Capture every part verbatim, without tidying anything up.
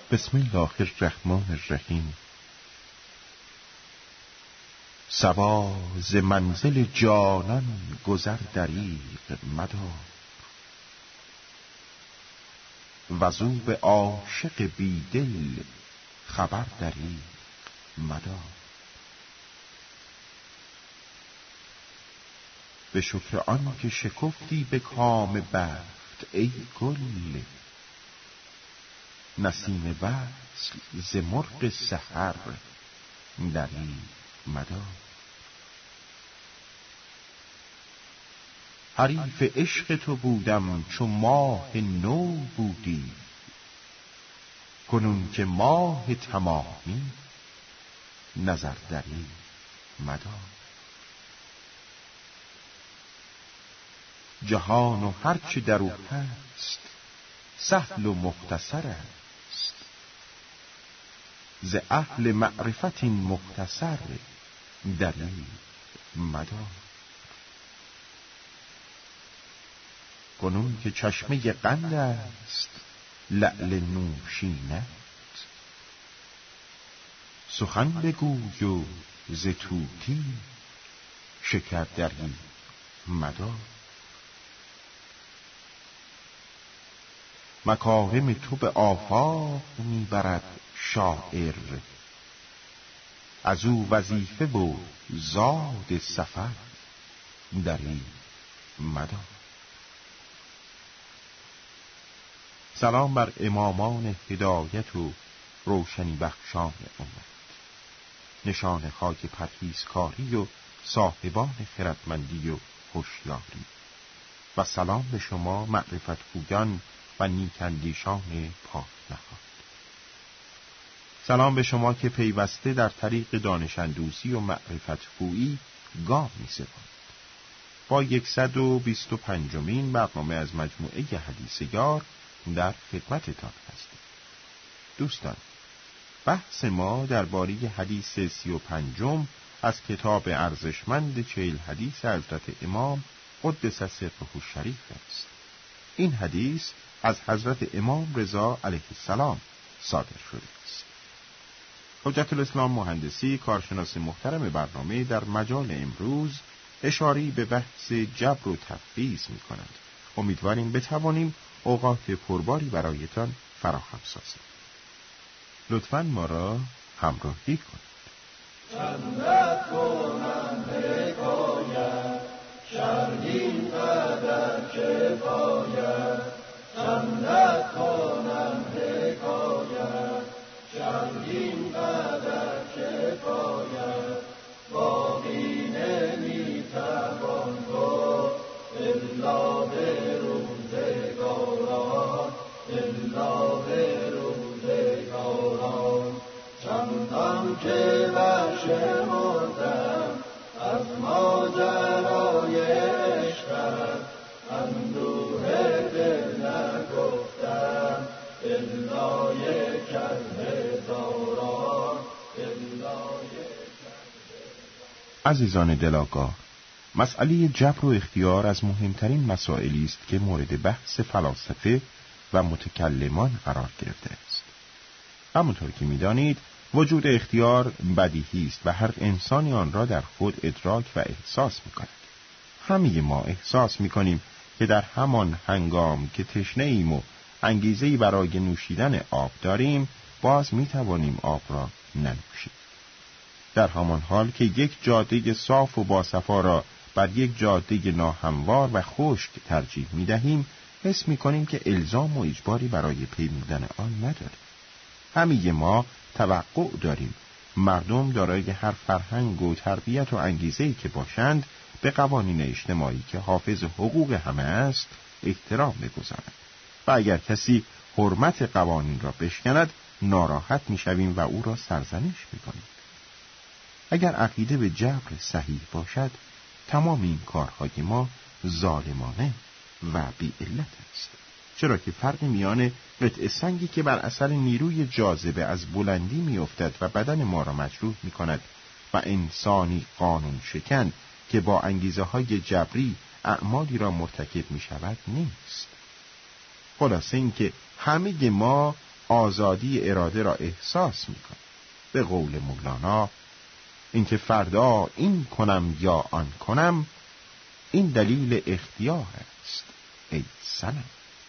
بسم الله الرحمن الرحیم. صبا ز منزل جانان گذر دریغ مدار، وزو به عاشق بیدل خبر دریغ مدار. به شکر آن که شکفتی به کام بخت ای گل، نسیم وصل ز مرغ سحر دریغ مدار. حریف عشق تو بودم چو ماه نو بودی، کنون که ماه تمامی نظر دریغ مدار. جهان و هرچه در او هست سهل و مختصر است، ز اهل معرفت این مختصر دریغ مدار. کنون که چشمه قند است لعل نوشینت، سخن بگوی و ز طوطی شکر دریغ مدار. مکارم تو به آفاق میبرد شاعر، از او وظیفه و زاد سفر دریغ مدار. سلام بر امامان هدایت و روشنی بخشان امت، نشان خاک پرهیزکاری و صاحبان خردمندی و هوشیاری، و سلام به شما معرفت خویان و نیکندیشان پاک نهاد. سلام به شما که پیوسته در طریق دانش اندوزی و معرفت خویی گام می‌سپارید. با صد و بیست و پنجمین برنامه از مجموعه حدیث یار در خدمتتان هستیم. دوستان، بحث ما درباره حدیث سی و پنجم از کتاب ارزشمند چهل حدیث حضرت امام قدس سره الشریف است. این حدیث از حضرت امام رضا علیه السلام صادر شده است. حجت الاسلام مهندسی، کارشناس محترم برنامه، در مجال امروز اشاری به بحث جبر و تفویض می کند. امیدواریم بتوانیم اوقات پرباری برایتان فراهم سازیم. لطفاً ما را همراهی کنید. جنت کنم حکایت، شرگین قدر کفایت. جنت کنم حکایت، شرگین قدر کفایت. باقی نمیتوان گفت الا به روزگاران، الا به روزگاران. چندان که برشمردم از ماجرای عشقت، اندوه دل نگفتم الا یک از هزاران، الا یک از هزاران. عزیزان دلاگاه، مسئله جبر و اختیار از مهمترین مسائلی است که مورد بحث فلاسفه و متکلمان قرار گرفته است. همونطور که می‌دانید وجود اختیار بدیهی است و هر انسانی آن را در خود ادراک و احساس می‌کند. همه ما احساس می‌کنیم که در همان هنگام که تشنه‌ایم و انگیزه‌ای برای نوشیدن آب داریم، باز می‌توانیم آب را ننوشیم. در همان حال که یک جاده صاف و باصفا را بر یک جاده ناهموار و خشک ترجیح می‌دهیم، حس می‌کنیم که الزام و اجباری برای پیمودن آن نداریم. همه ما توقع داریم مردم دارای هر فرهنگ و تربیت و انگیزه‌ای که باشند به قوانین اجتماعی که حافظ حقوق همه است احترام بگذارند، و اگر کسی حرمت قوانین را بشکند ناراحت می‌شویم و او را سرزنش می‌کنیم. اگر عقیده به جبر صحیح باشد، تمام این کارهای ما ظالمانه و بی علت است، چرا که فرق میان قطع سنگی که بر اثر نیروی جاذبه از بلندی میافتد و بدن ما را مجروح میکند و انسانی قانون شکن که با انگیزه های جبری اعمالی را مرتکب میشود نیست. خلاصه این که همه ما آزادی اراده را احساس می‌کند. به قول مولانا، اینکه فردا این کنم یا آن کنم، این دلیل اختیار است ای صنم.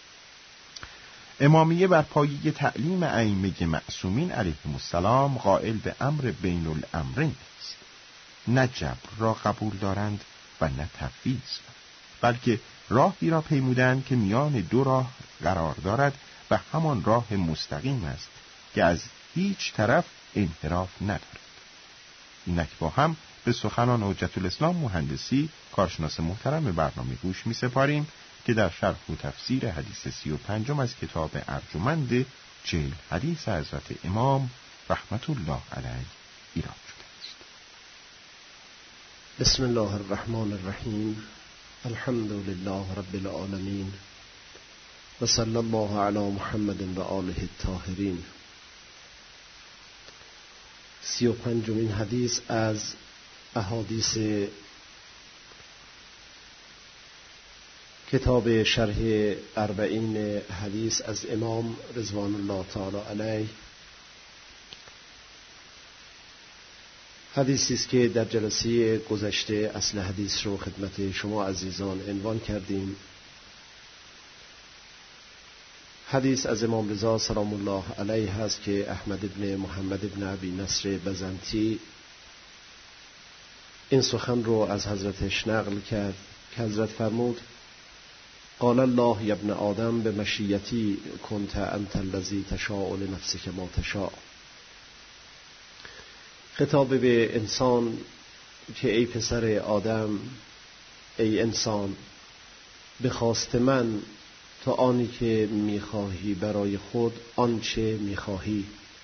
امامیه بر پایه تعلیم ائمه معصومین علیهم السلام قائل به امر بین الامرین است. نه جبر را قبول دارند و نه تفویض، بلکه راهی را پیمودند که میان دو راه قرار دارد و همان راه مستقیم است که از هیچ طرف انحراف ندارد. اینک با هم به سخنان حجت الاسلام مهندسی، کارشناس محترم برنامه گوش می سپاریم که در شرح و تفسیر حدیث سی و پنجم از کتاب ارجمند چهل حدیث حضرت امام رحمت الله علیه ایراد شده است. بسم الله الرحمن الرحیم. الحمد لله رب العالمین و صلی الله علی محمد و آله الطاهرین. سی و پنجمین حدیث از احادیث کتاب شرح اربعین حدیث از امام رضوان الله تعالی علیه. حدیثی است که در جلسه گذشته اصل حدیث رو خدمت شما عزیزان عنوان کردیم. حدیث از امام رضا سلام الله علیه هست که احمد ابن محمد ابن ابی نصر بزنطی این سخن رو از حضرتش نقل کرد که حضرت فرمود: قال الله یا ابن آدم به مشیتی کنت انت الذی تشاء لنفسک ما تشاء. خطاب به انسان که ای پسر آدم، ای انسان، به خواست من تا آنی که میخواهی برای خود آنچه میخواهی،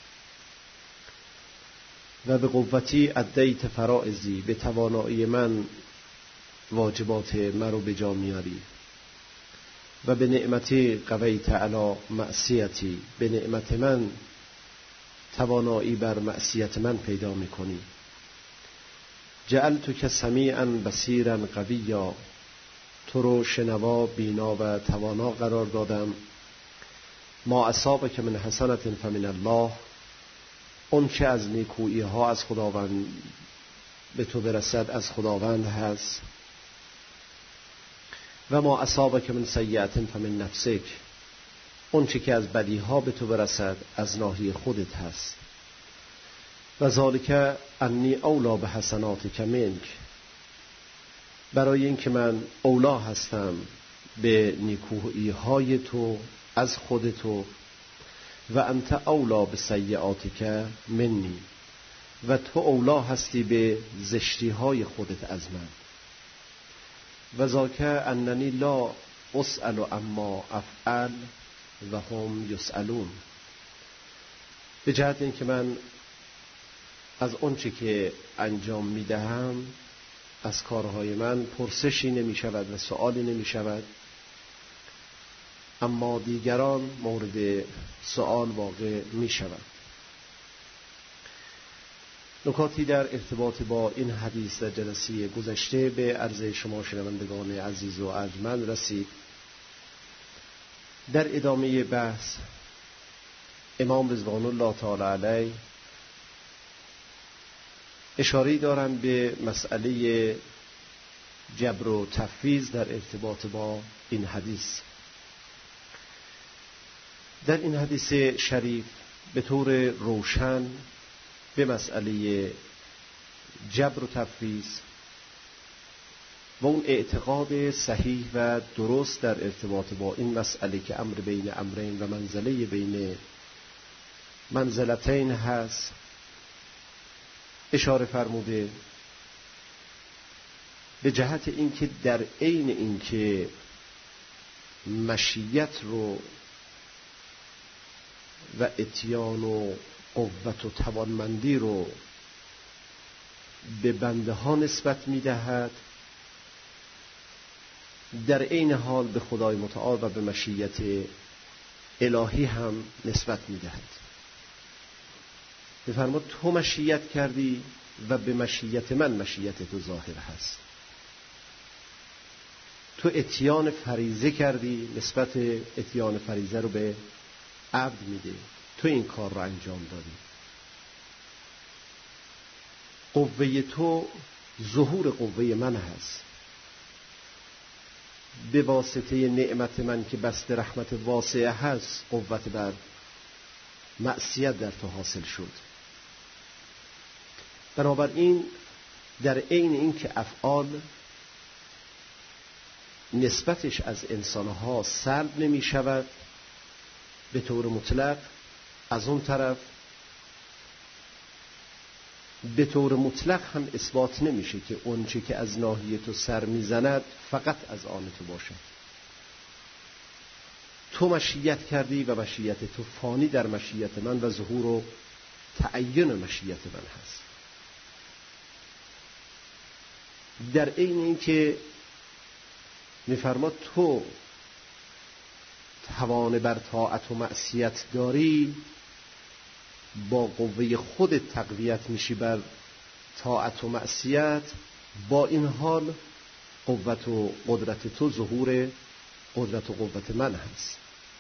و به قوتی ادیت فرائضی، به توانایی من واجبات مرا به جا میاری، و به نعمتی قویت علی معصیتی، به نعمت من توانایی بر معصیت من پیدا میکنی. جعلتک سمیعا بصیرا قویا، تو رو شنوا، بینا و توانا قرار دادم. ما اصابک من حسنة فمن الله، اون که از نیکویی ها از خداوند به تو برسد از خداوند هست. و ما اصابک من سیئة فمن نفسک، اون چه که از بدی ها به تو برسد از ناحیه خودت هست. و ذالک انی اولی به حسناتک منک، برای اینکه من اولا هستم به نیکویی های تو از خود تو. و انت اولا به سیئاتک منی، و تو اولا هستی به زشتی های خودت از من. و ذاک اننی لا اسأل اما افعل و هم یسألون، به جهت این که من از اون چی که انجام میدهم از کارهای من پرسشی نمی شود و سؤالی نمی شود، اما دیگران مورد سؤال واقع می شود. نکاتی در ارتباط با این حدیث در جلسه گذشته به عرض شما شنوندگان عزیز و ارجمند رسید. در ادامه بحث امام رضوان الله تعالی علیه اشاره دارند به مسئله جبر و تفویض در ارتباط با این حدیث. در این حدیث شریف به طور روشن به مسئله جبر و تفویض و اون اعتقاد صحیح و درست در ارتباط با این مسئله که امر بین امرین و منزله بین منزلتین هست اشاره فرموده، به جهت اینکه در عین اینکه مشیت رو و اتیان و قوت و توانمندی رو به بنده ها نسبت می‌دهد، در عین حال به خدای متعال و به مشیت الهی هم نسبت می‌دهد. بفرماد تو مشیت کردی و به مشیت من مشیت تو ظاهر هست. تو اتیان فریضه کردی، نسبت اتیان فریضه رو به عبد میده. تو این کار را انجام دادی. قوه تو ظهور قوه من هست. به واسطه نعمت من که بسط رحمت واسعه هست قوت بر معصیت در تو حاصل شد. بنابراین در عین این که افعال نسبتش از انسانها سلب نمی شود به طور مطلق، از اون طرف به طور مطلق هم اثبات نمیشه که اون چه که از ناحیه تو سر میزند فقط از آن تو باشد. تو مشیت کردی و مشیت تو فانی در مشیت من و ظهور و تعین مشیت من هست. در عین این که میفرماد تو توان بر طاعت و معصیت داری، با قوه خود تقویت میشی بر طاعت و معصیت، با این حال قوت و قدرت تو ظهور قدرت و قوت من هست.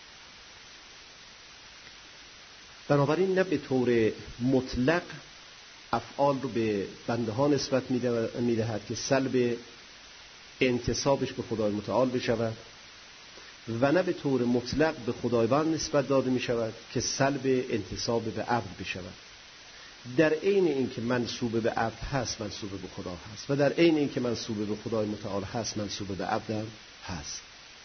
بنابراین نه به طور مطلق افعال رو به بنده ها نسبت میدهد که سلب انتسابش به خدای متعال بشود و نه به طور مطلق به خدایوند نسبت داده می شود که سلب انتساب به عبد بشود. در عین این که منسوب به عبد هست منسوب به خدا هست و در عین این که منسوب به خدای متعال هست منسوب به عبد هست.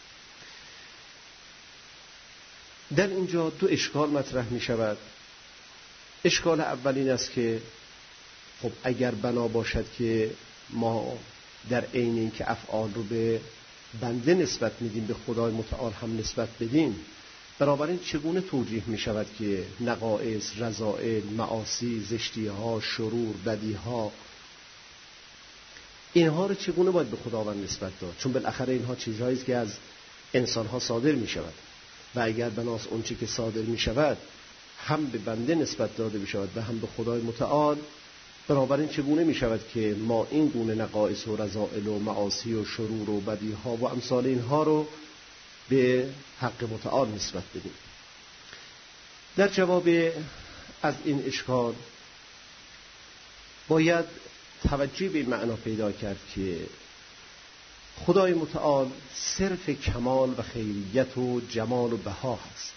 در اینجا دو اشکال مطرح می شود. اشکال اولین است که خب اگر بنا باشد که ما در عین این که افعال رو به بنده نسبت میدیم به خدای متعال هم نسبت بدیم، بنابراین چگونه توجیه می شود که نقائص، رذائل، معاصی، زشتی‌ها، شرور، بدی‌ها، اینها رو چگونه باید به خداوند نسبت داد؟ چون بالاخره اینها چیزهایی است که از انسان‌ها صادر می شود و اگر بناس اون چی که صادر می شود هم به بنده نسبت داده بشود و هم به خدای متعال، بنابراین چگونه می شود که ما این گونه نقائص و رذائل و معاصی و شرور و بدیها و امثال اینها رو به حق متعال نسبت بدیم؟ در جواب از این اشکال باید توجه به معنا پیدا کرد که خدای متعال صرف کمال و خیریت و جمال و بها هست.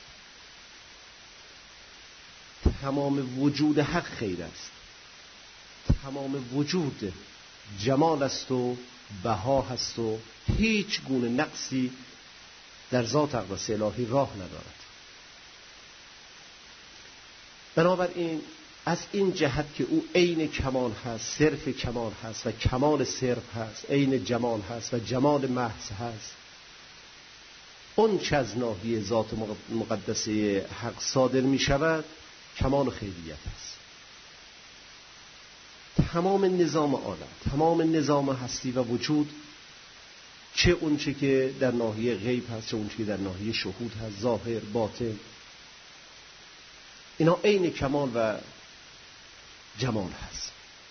تمام وجود حق خیر است، تمام وجود جمال است و بها هست و هیچ گونه نقصی در ذات اقدس الهی راه ندارد. بنابراین از این جهت که او عین کمال هست، صرف کمال هست و کمال صرف هست، عین جمال هست و جمال محض هست، اون چه از ناحیه ذات مقدسه حق صادر می شود کمال خیریت است. تمام نظام عالم، تمام نظام هستی و وجود، چه اون چه که در ناحیه غیب هست، چه اون چه که در ناحیه شهود هست، ظاهر، باطن، اینا عین کمال و جمال هست.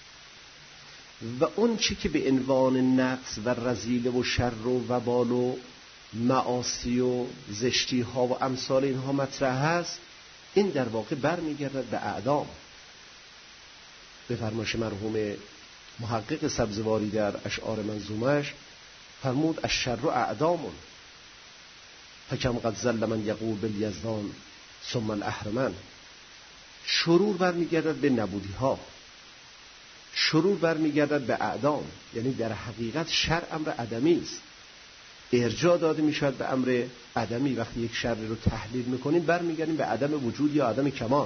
و اون چی که به عنوان نقص و رذیله و شر و وبال و معاصی و زشتی ها و امثال اینها مطرح هست، این در واقع برمیگردد به اعدام. به فرمایش مرحوم محقق سبزواری در اشعار منظومش فرمود الشر اعدامون فکم قد ظل من یقول بالیزدان ثم الاهرمن. شرور برمیگردد به نبودی ها، شرور برمیگردد به اعدام، یعنی در حقیقت شر امر عدمی است، ارجاع داده می شود به امر عدمی. وقتی یک شر رو تحلیل میکنیم برمیگردیم به عدم وجود یا عدم کمال.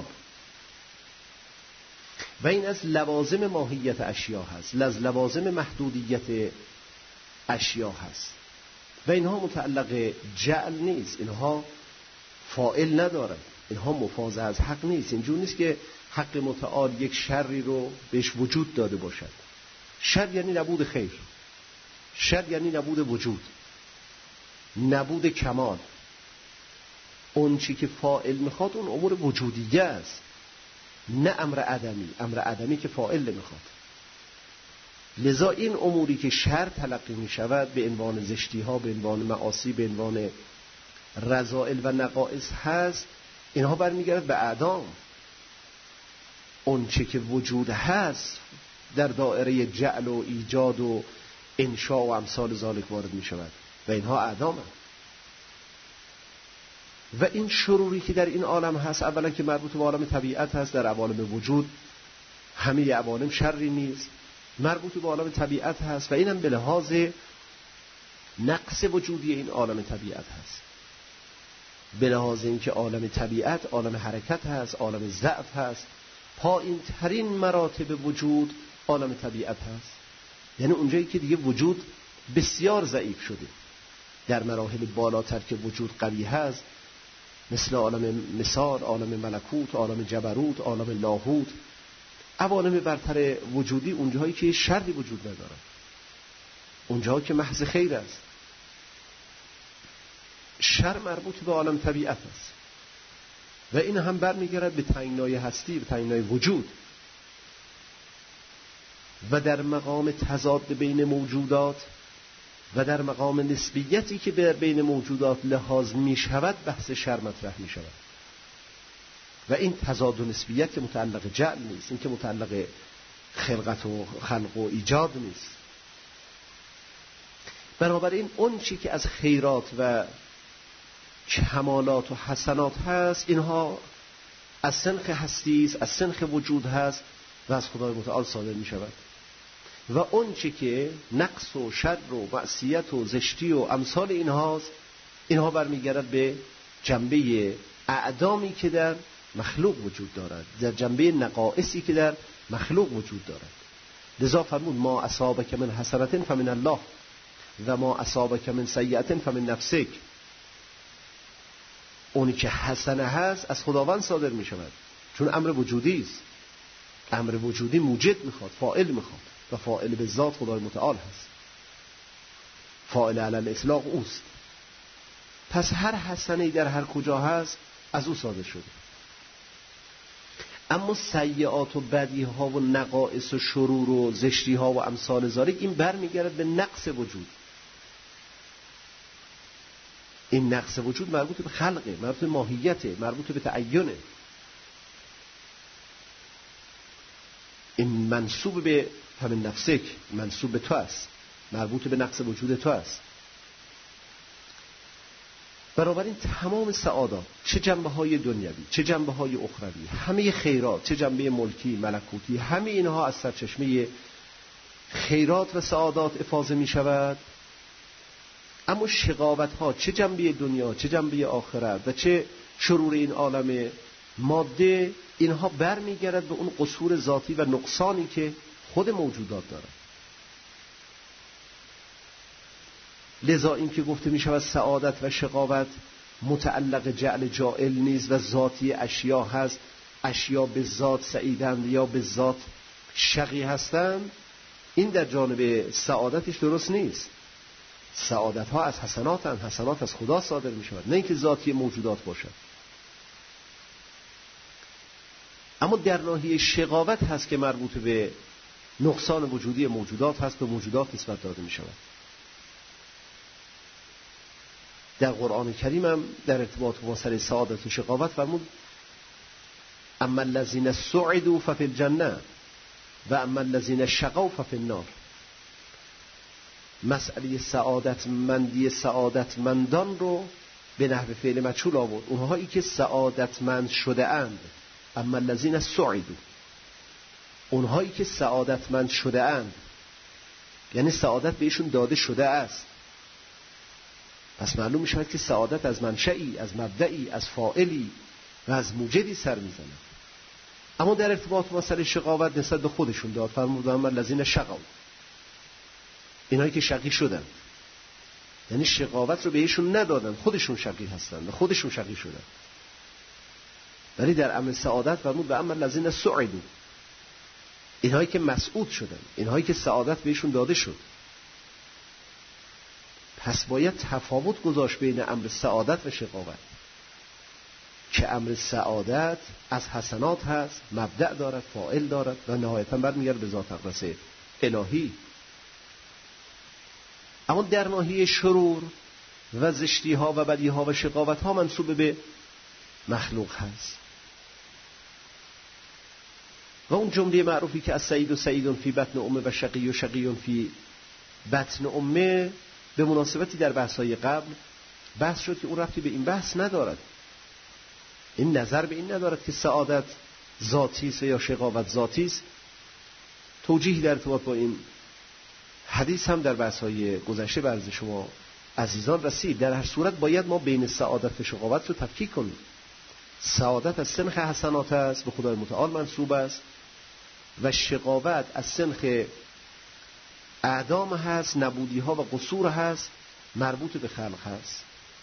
و این از لوازم ماهیت اشیا هست، از لوازم محدودیت اشیا هست و اینها متعلق جعل نیست، اینها فاعل ندارد، اینها مفاض از حق نیست. اینجور نیست که حق متعال یک شری رو بهش وجود داده باشد. شر یعنی نبود خیر، شر یعنی نبود وجود، نبود کمال. اون چی که فاعل میخواد اون امور وجودیه است، نه امر عدمی، امر عدمی که فاعل نمیخواد. لذا این اموری که شر تلقی میشود به عنوان زشتی ها، به عنوان معاصی، به عنوان رذائل و نقائص هست، اینها برمیگرد به اعدام. اون چه که وجود هست در دائره جعل و ایجاد و انشاء و امثال ذالک وارد می شود و اینها اعدام هست. و این شروری که در این عالم هست اولا که مربوط به عالم طبیعت هست. در عوالم وجود همه عوالم شری نیست، مربوط به عالم طبیعت هست و اینم به لحاظ نقص وجودی این عالم طبیعت هست، به لحاظ اینکه عالم طبیعت عالم حرکت هست، عالم ضعف هست. پایین ترین مراتب وجود عالم طبیعت هست، یعنی اونجایی که دیگه وجود بسیار ضعیف شده. در مراحل بالاتر که وجود قوی هست مثل عالم مثال، عالم ملکوت، عالم جبروت، عالم لاهوت، عوالم برتر وجودی اونجایی که شری وجود نداره، اونجایی که محض خیر است. شر مربوط به عالم طبیعت است و این هم برمیگرد به تنگنای هستی، به تنگنای وجود. و در مقام تضاد بین موجودات و در مقام نسبیتی که بین موجودات لحاظ می شود بحث شر مطرح می شود. و این تضاد و نسبیت که متعلق جعل نیست، این که متعلق خلقت و خلق و ایجاد نیست. بنابراین اون چی که از خیرات و کمالات و حسنات هست اینها از سنخ هستی است، از سنخ وجود هست و از خدای متعال صادر می شود. و اون چی که نقص و شر و معصیت و زشتی و امثال اینهاست، اینها برمیگرد به جنبه اعدامی که در مخلوق وجود دارد، در جنبه نقائصی که در مخلوق وجود دارد. لذا فرمود ما اصابک من حسنة فمن الله و ما اصابک من سیئة فمن نفسک. اونی که حسنه هست از خداوند صادر می شود، چون امر وجودی است. امر وجودی موجد میخواد، فاعل میخواد و فاعل به ذات خدای متعال هست. فاعل علی الاطلاق اوست. پس هر حسنه‌ای در هر کجا هست از او صادر شده. اما سیئات و بدیها و نقائص و شرور و زشتیها و امثال ذالک این برمیگرد به نقص وجود. این نقص وجود مربوط به خلقه، مربوط به ماهیته، مربوط به تعینه. این منسوب به همین نفسک، منسوب به تو است، مربوط به نقص وجود تو است. بنابراین تمام سعادات، چه جنبه های دنیوی چه جنبه های اخروی، همه خیرات، چه جنبه ملکی ملکوتی، همه اینها از سرچشمه خیرات و سعادات افاضه می شود. اما شقاوت ها، چه جنبه دنیا چه جنبه آخرت و چه شرور این عالم ماده، اینها برمیگرد به اون قصور ذاتی و نقصانی که خود موجودات دارد. لذا این که گفته می شود سعادت و شقاوت متعلق جعل جائل نیست و ذاتی اشیا هست، اشیا به ذات سعیدند یا به ذات شقی هستند، این در جانب سعادتش درست نیست. سعادت ها از حسنات هستند، حسنات از خدا صادر می شود، نه اینکه ذاتی موجودات باشد. اما در ناحیه شقاوت هست که مربوط به نقصان وجودی موجودات هست، به موجودات نسبت داده می شود. در قرآن کریم هم در ارتباط با مسئله سعادت و شقاوت فرمود اما الذین سعدوا ففی الجنه و اما الذین شقوا ففی النار. مسئله سعادت مندی سعادت مندان رو به نحو فعل مجهول آورد، اونهایی که سعادتمند شده اند. اما الذین سعدوا، اونهایی که سعادتمند شده اند، یعنی سعادت بهشون داده شده است. پس معلوم می شود که سعادت از منشئی، از مبدئی، از فاعلی و از موجدی سر می زند. اما در ارتباط با مسئله شقاوت نسبت به خودشون داد، فرمود اما الذین شقوا، اینایی که شقی شدن، یعنی شقاوت رو بهشون ندادن، خودشون شقی هستن و خودشون شقی شدن. ولی در امر سعادت فرمود اما الذین سعدوا، اینهایی که مسعود شدن، اینهایی که سعادت بهشون داده شد. پس باید تفاوت گذاشت بین امر سعادت و شقاوت، که امر سعادت از حسنات هست، مبدأ دارد، فاعل دارد و نهایتا برمیگرده به ذات اقدس الهی. اما در ناحیه شرور و زشتی ها و بدی ها و شقاوت ها منسوب به مخلوق هست. و اون جمله معروفی که از سعید و سعیدون فی بطن امه و شقی و شقیون فی بطن امه به مناسبتی در بحث‌های قبل بحث شد که اون ربطی به این بحث ندارد. این نظر به این ندارد که سعادت ذاتی است یا شقاوت ذاتی است. توجیهی در ارتباط با این حدیث هم در بحث‌های گذشته به عرض شما عزیزان رسید. در هر صورت باید ما بین سعادت و شقاوت رو تفکیک کنیم. سعادت از سنخ حسنات است، به خدای متعال منسوب است، و شقاوت از سنخ اعدام هست، نبودی ها و قصور هست، مربوط به خلق هست.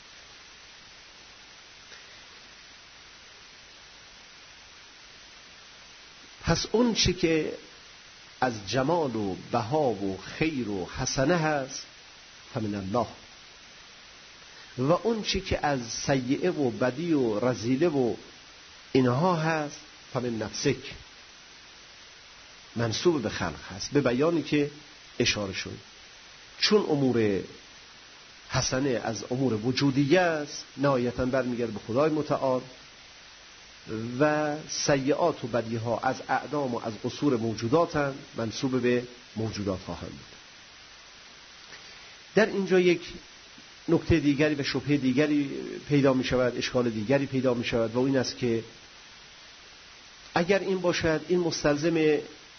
پس اون چی که از جمال و بها و خیر و حسنه هست فمن الله، و اون چی که از سیئه و بدی و رذیله و اینها هست فمن نفسک، منسوب به خلق هست، به بیانی که اشاره شد. چون امور حسنه از امور وجودیه است، نهایتاً برمیگرده به خدای متعال، و سیئات و بدیها از اعدام و از قصور موجوداتن، منسوب به موجودات خواهند بود. در اینجا یک نکته دیگری و شبهه دیگری پیدا می شود، اشکال دیگری پیدا می شود، و این است که اگر این باشد این مستلزم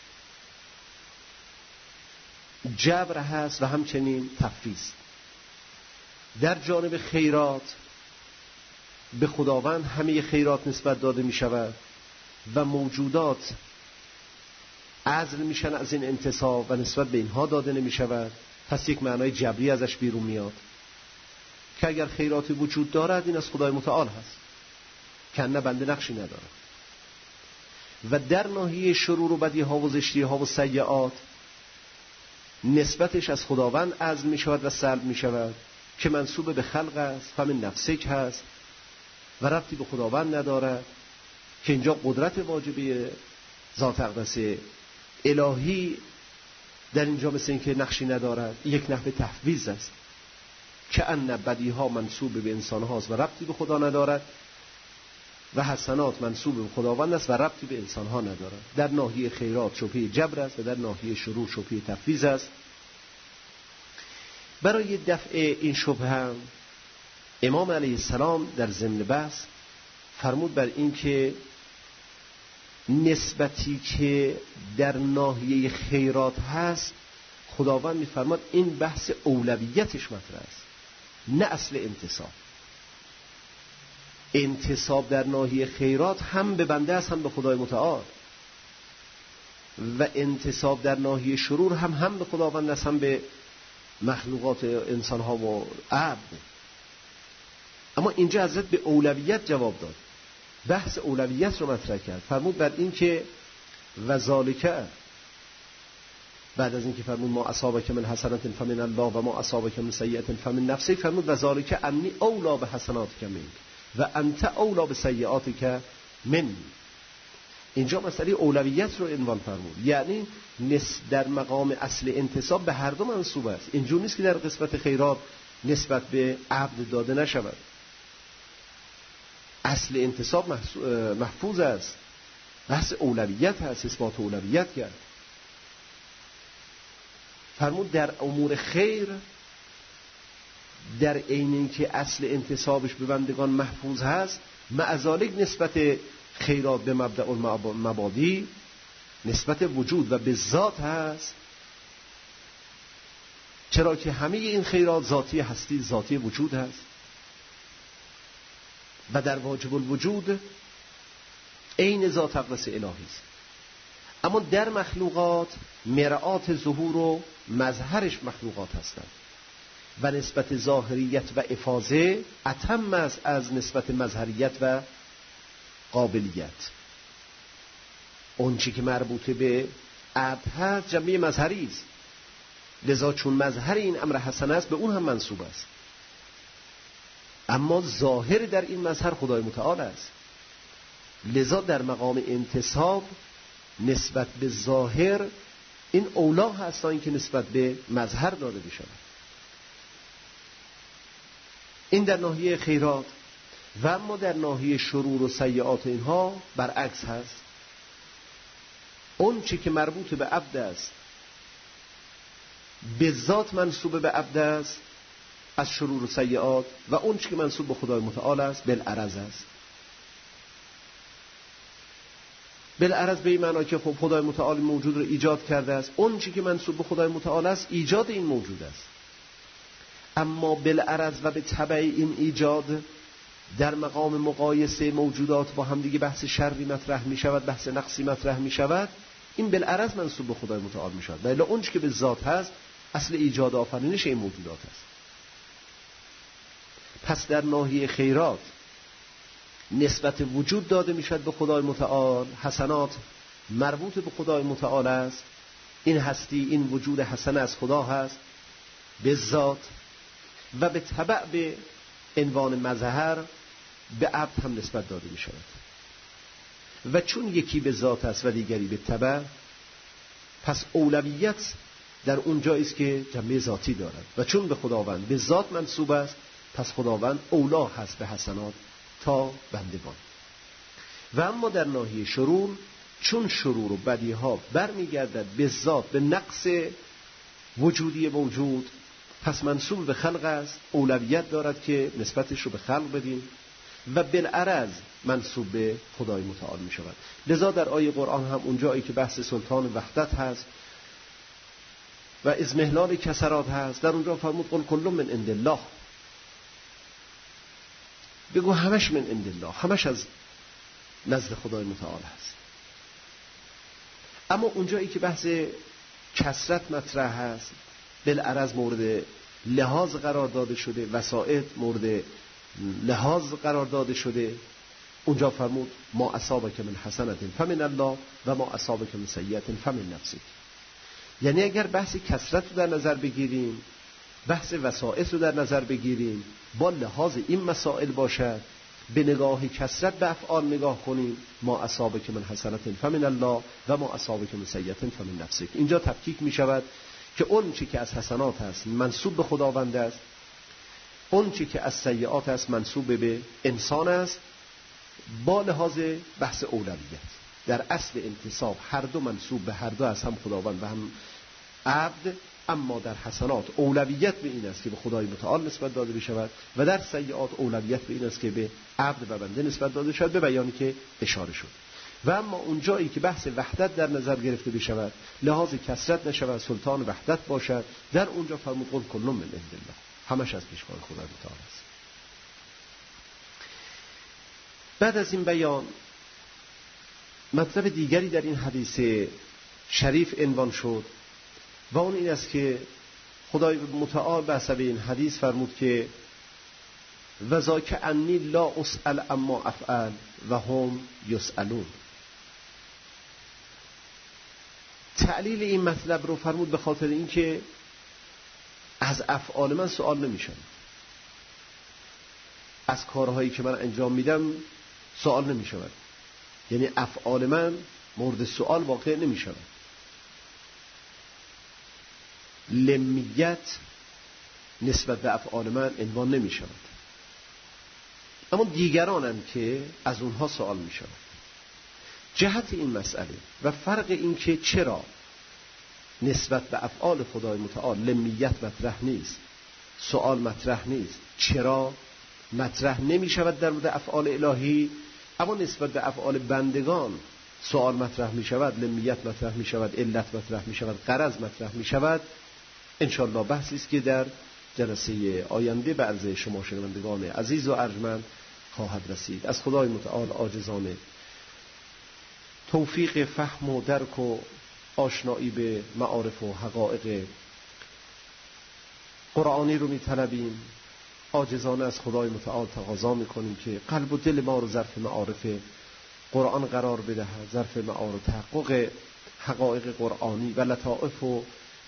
جبر هست و همچنین تفویض. در جانب خیرات به خداوند همه خیرات نسبت داده می شود و موجودات عزل میشن از این انتصاب و نسبت به اینها داده نمی شود. پس یک معنای جبری ازش بیرون میاد که اگر خیراتی وجود دارد این از خدای متعال هست، که نه بنده نقشی ندارد. و در ناحیه شرور و بدی ها و زشتی ها و سیئات نسبتش از خداوند عزل می شود و سلب می شود که منسوب به خلق است، فمن نفسک هست و ربطی به خداوند ندارد، که اینجا قدرت واجبه ذات اقدس الهی در اینجا مثل این که نقشی ندارد، یک نحو تفویض است که ان بدی ها منسوب به انسان هاست و ربطی به خدا ندارد، و حسنات منسوب به خداوند است و ربطی به انسان ها ندارد. در ناحیه خیرات شبهه جبر است و در ناحیه شرور شبهه تفویض است. برای دفع این شبهه هم امام علیه السلام در ضمن بحث فرمود بر این که نسبتی که در ناحیه خیرات هست خداوند می‌فرماد این بحث اولویتش مطرح است، نه اصل انتصاب. انتصاب در ناحیه خیرات هم به بنده است هم به خدای متعال، و انتصاب در ناحیه شرور هم هم به خداوند است هم به مخلوقات انسان ها و عبد. اما اینجا حضرت به اولویت جواب داد، بحث اولویت رو مطرح کرد. فرمود بر این که وذالک، بعد از این که فرمود ما اصابک من حسنة فمن الله و ما اصابک من سیئة فمن نفسک، فرمود وذالک انی اولی به حسناتک منک و انت اولی به سیئاتک منی. اینجا مسئله اولویت رو عنوان فرمود، یعنی نس در مقام اصل انتصاب به هر دو منسوب است. اینجور نیست که در قسمت خیرات نسبت به عبد داده نشود. اصل انتصاب محفوظ است، بحث اولویت هست، اثبات اولویت کرد. فرمود در امور خیر در عین اینکه اصل انتصابش به بندگان محفوظ هست، مع ذالک نسبت خیرات به مبدأ المبادی نسبت وجود و به ذات هست، چرا که همه این خیرات ذاتی هستی، ذاتی وجود هست، و در واجب الوجود عین ذات اقدس الهی است. اما در مخلوقات مرآت ظهور و مظهرش مخلوقات هستند و نسبت ظاهریت و افاضه اتم است از نسبت مظهریت و قابلیت. اون چی که مربوطه به عبد هست جنبه مظهری است، لذا چون مظهر این امر حسن است به اون هم منسوب است. اما ظاهر در این مظهر خدای متعال است، لذا در مقام انتصاب نسبت به ظاهر این اولا هست تا اینکه نسبت به مظهر داده بشود. این در ناحیه خیرات. و اما در ناحیه شرور و سیئات اینها برعکس هست. اون چی که مربوط به عبد است به ذات منسوب به عبد است از شرور و سیئات، و اون چی که منسوب به خدای متعال است بالعرض است. بالعرض به این معنا که خب خدای متعال موجود رو ایجاد کرده است، اون چی که منسوب به خدای متعال است ایجاد این موجود است. اما بالعرض و به تبع این ایجاد در مقام مقایسه موجودات با هم دیگه بحث شری مطرح می شود، بحث نقصی مطرح می شود، این بالعرض منسوب به خدای متعال می شود. ولی اون چی که به ذات هست اصل ایجاد آفرینش این موجودات است. پس در ناحیه خیرات نسبت وجود داده می شود به خدای متعال، حسنات مربوط به خدای متعال است، این هستی این وجود حسن از خدا هست به ذات، و به تبع به عنوان مظهر به عبد هم نسبت داده می شود. و چون یکی به ذات است و دیگری به تبع، پس اولویت در اون جایی است که جنبه ذاتی دارد، و چون به خداوند به ذات منسوب است پس خداوند اولا هست به حسنات تا بندگان. و اما در ناحیه شرور، چون شرور و بدی ها برمیگردد به ذات به نقص وجودی موجود، پس منسوب به خلق است، اولویت دارد که نسبتش رو به خلق بدیم، و بالعرض منسوب به خدای متعال می شود. لذا در آیه قرآن هم اونجایی که بحث سلطان وحدت هست و اضمحلال کسرات هست، در اونجا فرمود قل کل من عند الله، بگو همش من عند الله، همش از نزد خدای متعال هست. اما اونجایی که بحث کسرت مطرح هست، بالعرض مورد لحاظ قرار داده شده، وسائط مورد لحاظ قرار داده شده، اونجا فرمود ما اصابک من حسنت فمن الله و ما اصابک من سیئت فمن نفسک. یعنی اگر بحث کسرت رو در نظر بگیریم، بحث وسائط رو در نظر بگیریم، با لحاظ این مسائل باشد، به نگاه کسرت به افعال نگاه کنیم، ما اصابک من حسنت فمن الله و ما اصابک من سیئت فمن نفسک. اینجا تفکیک می شود که اون چی که از حسنات هست منسوب به خداوند است، اون چی که از سیئات هست منسوب به انسان است، با لحاظ بحث اولویت. در اصل انتصاب هر دو منسوب به هر دو است، هم خداوند و هم عبد، اما در حسنات اولویت به این است که به خدای متعال نسبت داده بشود و در سیئات اولویت به این است که به عبد و بنده نسبت داده شود، به بیانی که اشاره شد. و اما اونجایی که بحث وحدت در نظر گرفته بشود، لحاظ کثرت نشود، سلطان وحدت باشد، در اونجا فرمود قل کل من عند الله، همش از پیشگاه خدای متعال است. بعد از این بیان مطلب دیگری در این حدیث شریف عنوان شد و اون این است که خدای متعال به حسب این حدیث فرمود که وذاک انی لا اسأل اما افعل و هم یسألون. تعلیل این مطلب رو فرمود به خاطر این که از افعال من سوال نمیشن، از کارهایی که من انجام میدم سوال نمیشود، یعنی افعال من مورد سوال واقع نمیشود. لمیت نسبت به افعال من عنوان نمیشود، اما دیگرانم که از اونها سوال میشود. جهت این مسئله و فرق این که چرا نسبت به افعال خدای متعال لمیت مطرح نیست، سوال مطرح نیست، چرا مطرح نمی شود در مورد افعال الهی، اما نسبت به افعال بندگان سوال مطرح می شود، لمیت مطرح می شود، علت مطرح می شود، غرض مطرح می شود. انشاءالله بحثی است که در جلسه آینده به عرض شما شنوندگان عزیز و ارجمند خواهد رسید. از خدای متعال عاجزانه توفیق فهم و درک و آشنایی به معارف و حقایق قرآنی رو می طلبیم. عاجزانه از خدای متعال تقاضا می کنیم که قلب و دل ما رو ظرف معارف قرآن قرار بدهد، ظرف معارف تحقق حقایق قرآنی و لطائف و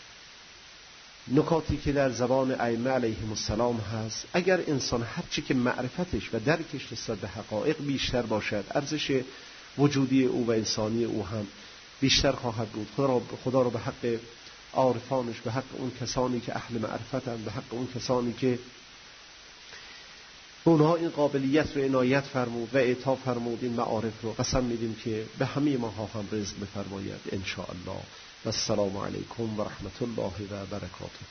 نکاتی که در زبان ائمه علیهم السلام هست. اگر انسان هرچی که معرفتش و درکش نسبت به حقایق بیشتر باشد، ارزش وجودی او و انسانی او هم بیشتر خواهد بود. خدا را, خدا را به حق عارفانش، به حق اون کسانی که اهل معرفتند، به حق اون کسانی که اونها این قابلیت رو عنایت فرمود و اعطا فرمود. این معارف رو قسم میدیم که به همه ما هم رزق بفرماید ان شاء الله. و السلام علیکم و رحمت الله و برکاته.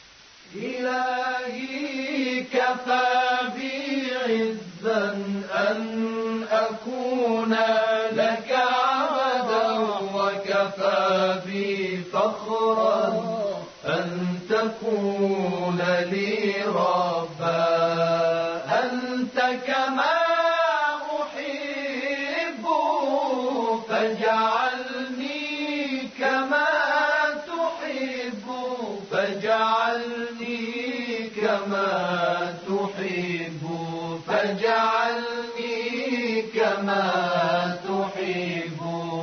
إلهي كفى بي عزا أن أكون لك عبدا وكفى بي فخرا أن تكون لي ربا. أنت كما أحب فاجعلني كما تحب فاجعلني كما تحب فاجعلني كما تحب.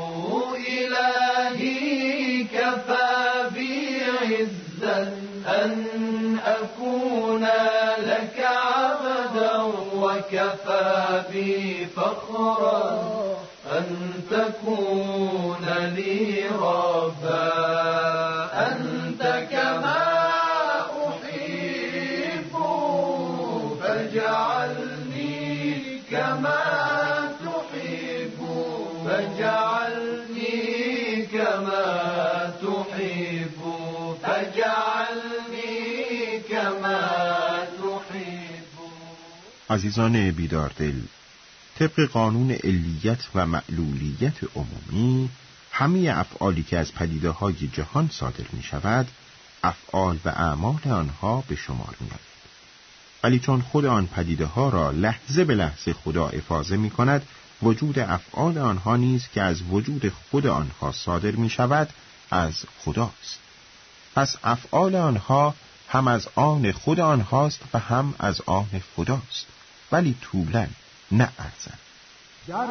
إلهي كفى بي عزا أن أكون لك عبدا وكفى بي فخرا أن تكون لي ربا. أنت كما فاجعلني كما تحب فاجعلني كما تحب فاجعلني كما تحب. عزیزان بیداردل، طبق قانون علیت و معلولیت عمومی، همه افعالی که از پدیده های جهان صادر می شود افعال و اعمال آنها به شمار می آید. ولی چون خود آن پدیده ها را لحظه به لحظه خدا افاضه می کند، وجود افعال آنها نیز که از وجود خود آنها صادر می شود از خداست. پس افعال آنها هم از آن خود آنهاست و هم از آن خداست، ولی طولا نه ارزن. گر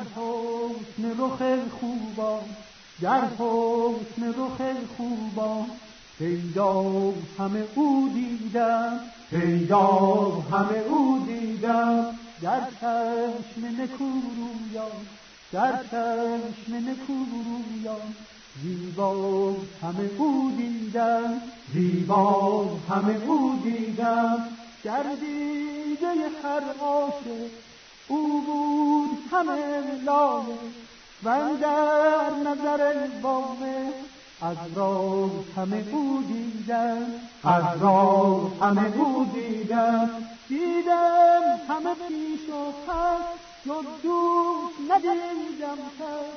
حسن رخ خوبان گر حسن رخ خوبان پیدا همه او دیدم پیدا همه او دیدم. در چشم نکورویان در چشم نکورویان زیبا همه او دیدم زیبا همه او دیدم. گردیده هر عاشق او بود همه لایق و در نظر وامه از راه همه او دیدم از راه همه او دیدم. دیدم همه پیش و پس جز دوست ندیدم کس.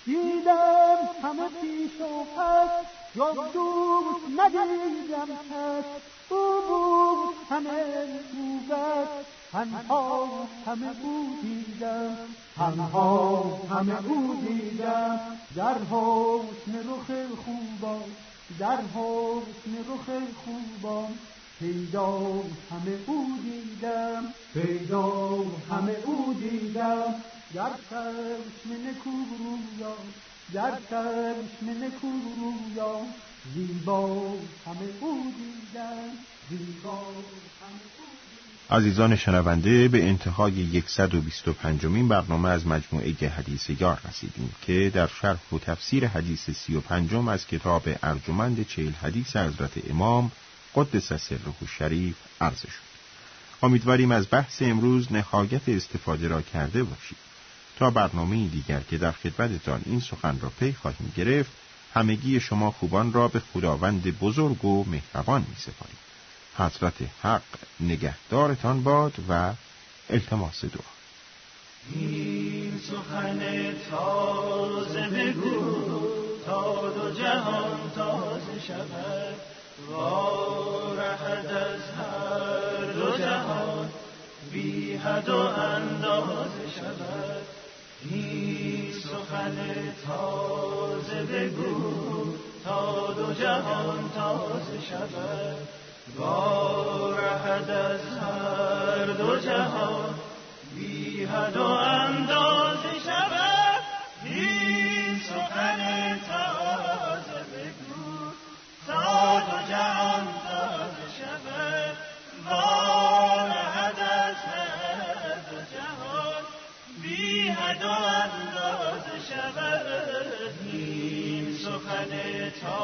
دیدم همه پیش و پس جز دوست ندیدم کس. او بود همه موبت تنها همه او دیدم تنها همه او دیدم. در حسن رخ خوبان در حسن رخ خوبان پیدا همه او دیدم پیدا همه او دیدم. در چشم نکورویان در چشم نکورویان زیبا همه او دیدم زیبا همه او. عزیزان شنونده، به انتهای صد و بیست و پنجمین برنامه از مجموعه حدیث یار رسیدیم که در شرح و تفسیر حدیث سی و پنجم از کتاب ارجمند چهل حدیث حضرت امام قدس سره الشریف عرض شد. امیدواریم از بحث امروز نهایت استفاده را کرده باشید. تا برنامه دیگر که در خدمتتان این سخن را پی خواهیم گرفت، همگی شما خوبان را به خداوند بزرگ و مهربان می سپاریم. حضرت حق نگهدارتان باد و التماس دعا. این سخن تازه بگو تا دو جهان تازه شود، وارهد از هر دو جهان بی حد و اندازه شود. این سخن تازه بگو تا دو جهان تازه شود، وارهد از هر دو جهان بی حد و اندازه شود. این سخن تازه بگو تا دو جهان تازه شود، وارهد از هر دو جهان بی حد و اندازه شود. این سخن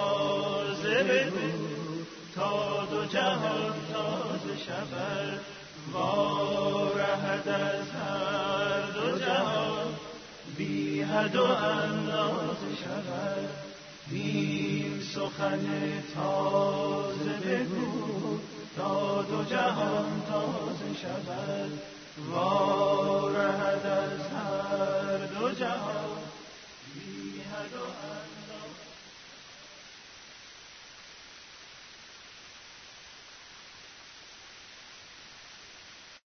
تازه بگو تا دو جهان تازه شود، وارهد از هر دو جهان بی حد و اندازه شود. این سخن تازه بگو تا دو جهان تازه شود. وارهد از هر دو جهان